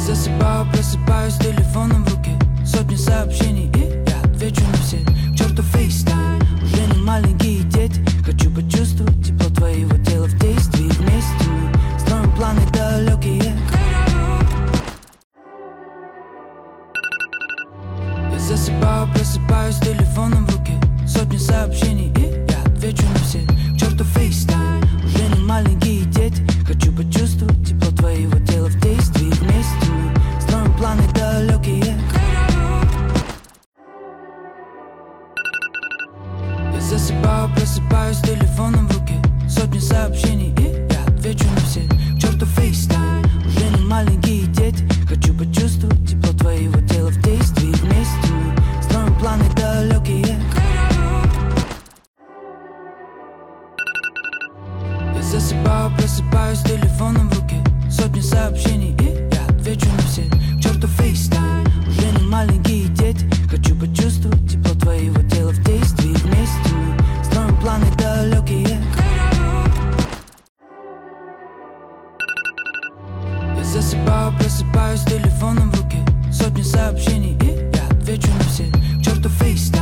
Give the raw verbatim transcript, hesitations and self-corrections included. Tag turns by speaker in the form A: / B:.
A: Засыпаю, просыпаюсь с телефоном в руке. Сотни сообщений и я отвечу на все. К черту фейстайм, уже не маленькие дети. Хочу почувствовать тепло твоего тела в действии. Вместе мы строим планы далекие. Я засыпаю, просыпаюсь с телефоном в руке. Сотни сообщений и я отвечу на все. К черту фейстайм, уже не маленькие дети. Хочу почувствовать тепло твоего тела в действии. Вместе мы строим планы далекие. Я засыпаю, просыпаюсь с телефоном в руке. Сотни сообщений и я отвечу на все. К черту фейстайм, уже не маленькие дети. Хочу почувствовать тепло твоего тела в действии. Вместе мы строим планы далекие. Я засыпаю, просыпаюсь с телефоном в руке. Сотни сообщений и я отвечу на все. К черту фейстайм, уже не маленькие дети. Хочу почувствовать тепло твоего тела в действии. Вместе мы строим планы далекие. Я засыпаю, просыпаюсь с телефоном в руке. Сотни сообщений и я отвечу на все. К черту фейстайм.